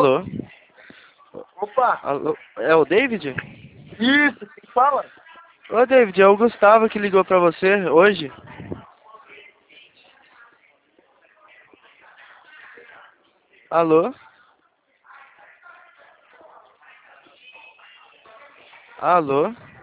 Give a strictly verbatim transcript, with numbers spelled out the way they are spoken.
Alô? Opa! Alô? É o David? Isso, quem fala? Ô David, é o Gustavo que ligou pra você hoje. Alô? Alô?